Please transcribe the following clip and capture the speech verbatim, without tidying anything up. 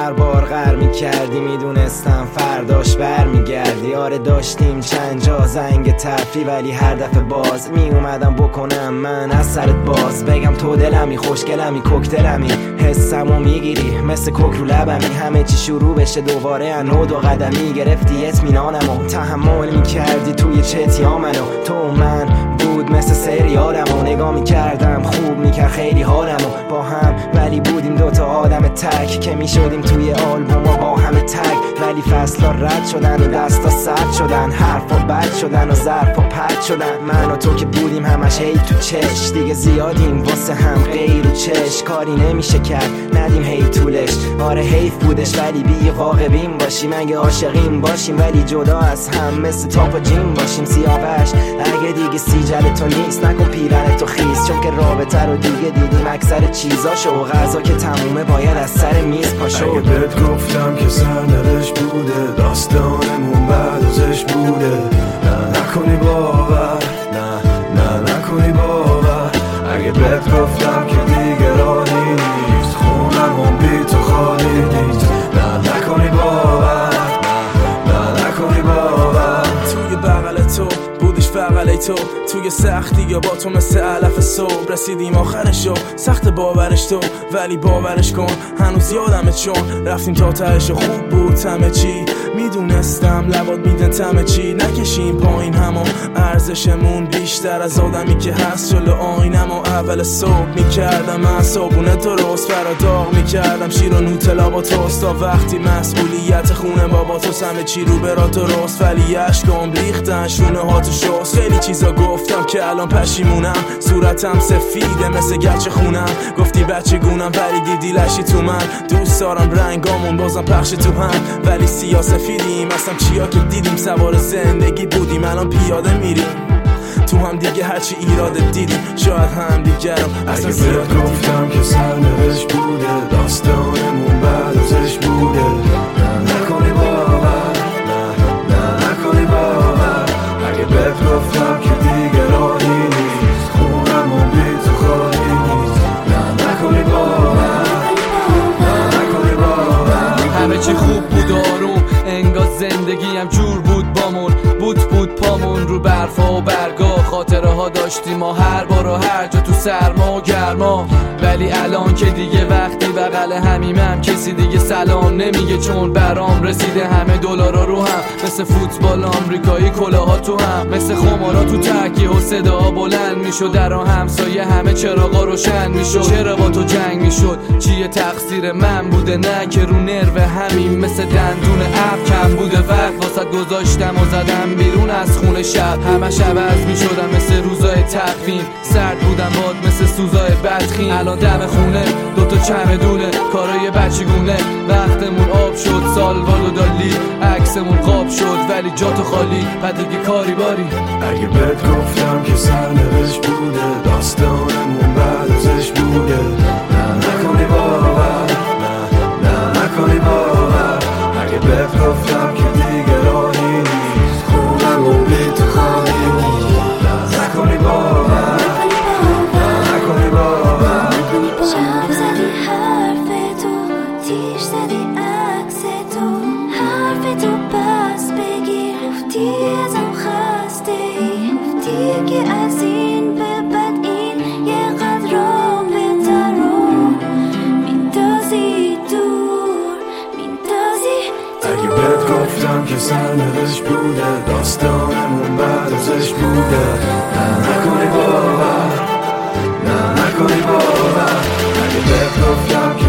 هر بار غر میکردی میدونستم فرداش بر میگردی. آره داشتیم چند جا زنگ تفری ولی هر دفعه باز میومدم بکنم من از سرت باز. بگم تو دلمی خوشگلمی کوکتلمی حسمو میگیری مثل کوک رو لبمی. همه چی شروع بشه دوباره انو دو قدمی گرفتی اطمینانمو تحمل میکردی توی چتیا منو. تو و من بود مثل سریالمو نگاه میکردم خوب میکرد خیلی حالمو با هم ولی بودیم دوتا آدم تک که میشدیم توی آلبوم و با همه تک. ولی فصلا رد شدن و دستا سرد شدن حرفا بد شدن و ظرفا پرد شدن. من و تو که بودیم همش هی تو چش دیگه زیادیم واسه هم غیر و چش. کاری نمیشه کرد ندیم هی طولش. آره حیف بودش ولی بی واقع بین باشیم اگه عاشقیم باشیم ولی جدا از هم مثل تاپ و جیم باشیم. سیاوش اگه دیگه سیجل تو نیست نکن پیرن تو خیز چون که رابطه رو دیگه دیدیم اکثر چیزاشو و غذا که تمومه باید از سر میز پاشو. اگه بهت گفتم که سرنوشت بوده داستانمون بعد ازش بوده نه نکنی باور نه نه نکنی باور. اگه بهت گفتم که دیگه راهی نیست خونمون بی تو خالی نیست نه نکنی باور نه نه نکنی باور. توی بغل تو بودیش فقط ای تو توی سختی یا با تو مثل علف صبح رسیدیم آخرشو سخت باورش تو ولی باورش کن هنوز یادمه چون رفتیم تا تهش خوب بود همه چی. میدونستم لبات میدن تمه چی نکشیم پایین همون ارزشمون بیشتر از آدمی که هست جلو آینم و اول صبح میکردم من صابونه درست فرا داغ میکردم شیر و نوتلا با توست تا وقتی مسئولیت خونه بابا تو همه چی رو برا درست ولی عشقام ریختن شونه ها تو شست. خیلی چیزا گفتم که الان پشیمونم صورتم سفیده مثل گچ خونم. گفتی بچه گونم ولی دیدی لشی تو من دوست دارم رنگامون بازم پخش تو هم ولی سیاسفیدیم اصلا چیا که دیدیم سوار زندگی بودیم الان پیاده میریم تو هم دیگه هرچی ایراد دیدیم شاید هم دیگه رو اصلا زیاد گفتم که سرنوشت بوده داستانمون بعد ازش بوده نه نکنی باور نه نه نکنی باور. اگه بهت گفتم که دیگه راهی نیست خونمون بی تو خالی نیست نه نکنی باور نه نکنی باور. همه چی خوب بود آروم انگار زندگی هم جور بود بامون بود بود پامون رو برفا و برگا خاطره ها داشتیم ما هر بار و هر جا تو سرما و گرما. ولی الان که دیگه وقتی بغل همیمم کسی دیگه سلام نمیگه چون برام رسیده همه دلارا رو هم مثل فوتبال آمریکایی کلاها تو هم مثل خمارا تو تکیه و صدا بلند میشد در همسایه همه چراغا روشن میشد. چرا با تو جنگ میشد چیه تقصیر من بوده نه که رو نرو همین مثل دندون اب کم بوده وقت واسه گذاشتم و زدم بیرون از خونه شب همش عوض میشدم مثل روزای تقویم سرد بودم باد مثل سوزای بدخیم. الان دم خونه دوتا چمدونه کارای بچگونه وقتمون آب شد سالوال و دالی عکسمون قاب شد ولی جا تو خالی پدیگه کاری باری. اگه بهت گفتم که سرنوشت بوده داستانمون بعد ازش بوده نه نکنی باور نه نه نکنی باور. اگه بهت گفتم که دیگه راهی نیست خونمون بی تو خالی نیست نه نکنی باور نه نکنی باور. شب زدی حرف تو تیش زدی عکس تو حرف تو پس بگیر گفتی ازم خسته ای گفتی که از این به بعد این یه قدر رابطه رو میندازی دور میندازی دور. اگه بهت گفتم که سرنوشت بوده داستانمون بعد ازش بوده نه نکنی باور نه نکنی باور. اگه بهت گفتم که